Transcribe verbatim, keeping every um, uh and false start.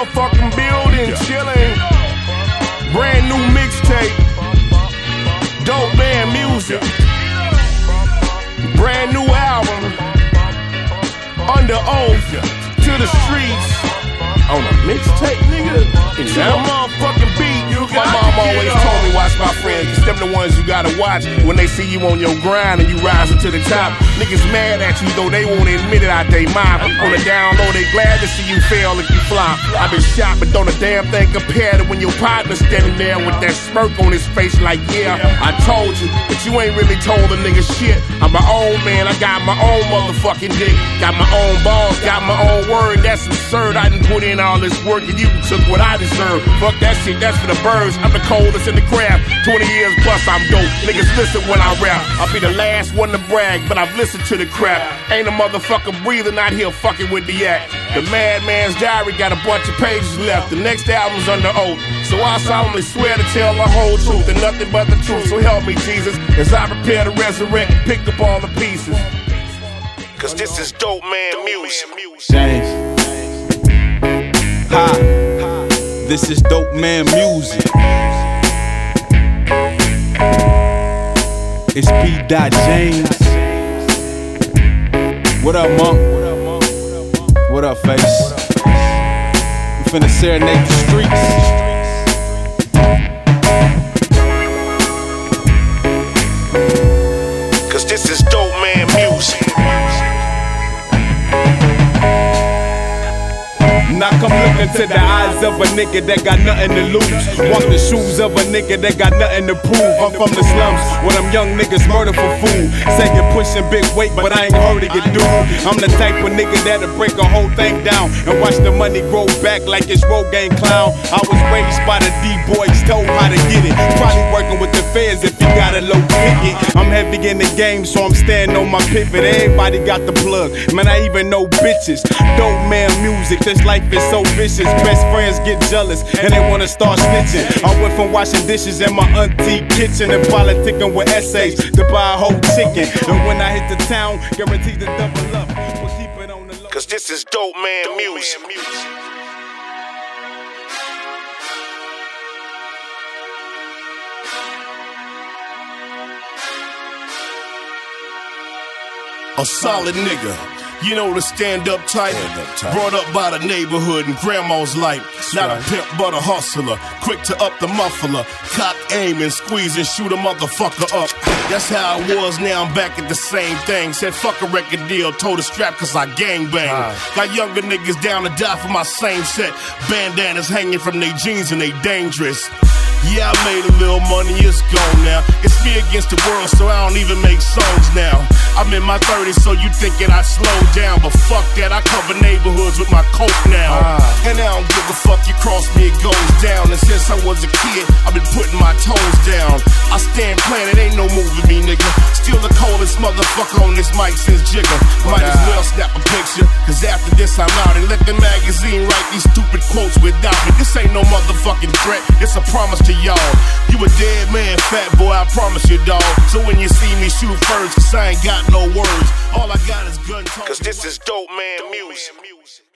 motherfucking building, chillin'. Brand new mixtape. Dope Man Music. Brand new album. Under oath to the streets. On a mixtape, nigga. And now motherfucking beat. You got my mom always told me, watch my friends, cause them the ones you gotta watch when they see you on your grind and you rising to the top. Niggas mad at you though they won't admit it out they mind. On the down low, they glad to see you fail if you flop. I've been shot, but don't a damn thing compare to when your partner's standing there with that smirk on his face like, yeah, I told you, but you ain't really told a nigga shit. I'm my own man, I got my own motherfucking dick. Got my own balls, got my own word. That's absurd, I done put in all this work and you took what I deserve. Fuck that shit, that's for the birds. I'm the coldest in the craft. twenty years plus, I'm dope. Niggas listen when I rap. I'll be the last one to brag, but I've listened to the crap. Ain't a motherfucker breathing out here fucking with the act. The Madman's Diary got a bunch of pages left. The next album's under oath. So I solemnly swear to tell the whole truth and nothing but the truth. So help me, Jesus, as I prepare to resurrect and pick up all the pieces. Cause this is Dope Man Music. James. Hi. This is Dope Man Music. It's P. James. What up, Monk? What up, Face? We finna serenade the streets. Cause this is Dope Man Music. Now come look into the eyes of a nigga that got nothing to lose. Walk the shoes of a nigga that got nothing to prove. I'm from the slums where them young niggas murder for food. Say you're pushing big weight, but I ain't heard of you, dude. I'm the type of nigga that'll break a whole thing down and watch the money grow back like it's Rogaine Clown. I was raised by the D-boys, told how to get it. Probably working with the feds if you got a low ticket. I'm heavy in the game, so I'm staying on my pivot. Everybody got the plug, man, I even know bitches. Dope Man Music, this life is so vicious. Best friends get jealous and they wanna start snitching. I went from washing dishes in my auntie kitchen and politicking with essays to buy a whole chicken. And when I hit the town, guaranteed to double up. We'll keep it on the low. Cause this is Dope Man Music. A solid nigga. You know the stand-up type, brought up by the neighborhood and grandma's life. Not a pimp but a hustler, quick to up the muffler. Cock, aim and squeeze and shoot a motherfucker up. That's how I was, now I'm back at the same thing. Said fuck a record deal, told a strap cause I gangbang. Got younger niggas down to die for my same set. Bandanas hanging from they jeans and they dangerous. Yeah, I made a little money, it's gone now. It's me against the world, so I don't even make songs now. I'm in my thirties, so you thinking I slowed down. But fuck that, I cover neighborhoods with my coke now. uh. And I don't give a fuck, you cross me, it goes down. And since I was a kid, I've been putting my toes down. I stand playing, it ain't no moving me, nigga. Still the coldest motherfucker on this mic since Jigga. Might as well snap a picture, cause after this I'm out. And let the magazine write these stupid quotes without me. This ain't no motherfucking threat, it's a promise to y'all. You a dead man, fat boy, I promise you, dawg. So when you see me shoot first, cause I ain't got no words. All I got is gun talk. Cause this is Dope Man Music.